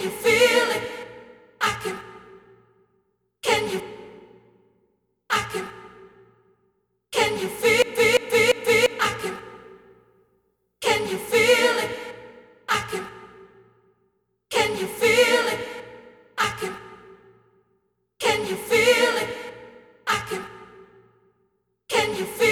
you feel it? I can. Can you? I can. Can you feel? I can. Can you feel it? I can. Can you feel it? I can. Can you feel it? I can. Can you feel